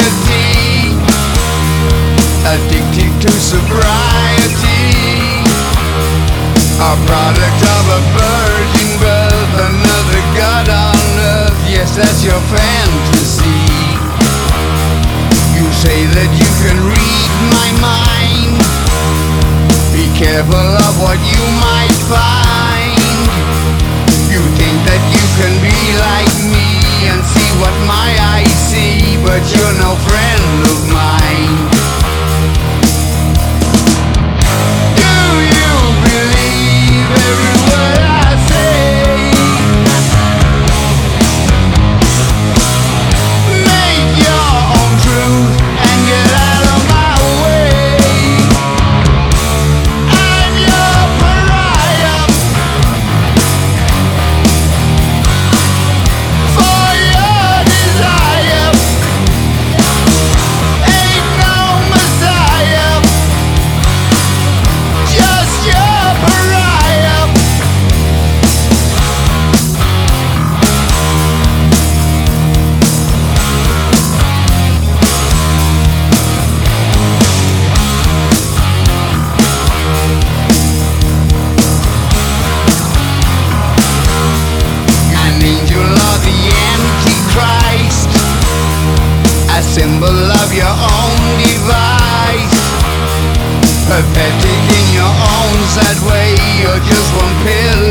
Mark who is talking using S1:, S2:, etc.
S1: addicted to sobriety, a product of a virgin birth, another god on earth. Yes, that's your fantasy. You say that you can read my mind. Be careful of what you might find. You think that you can be like me and see what my eyes see, but you're no friend of mine. Do you believe every word I say? Make your own truth and get out of my way. I'm your pariah for your desire. Ain't no messiah, just your pariah. An angel of the Antichrist, a symbol of your own device, pathetic in your own sad way. You're just one pill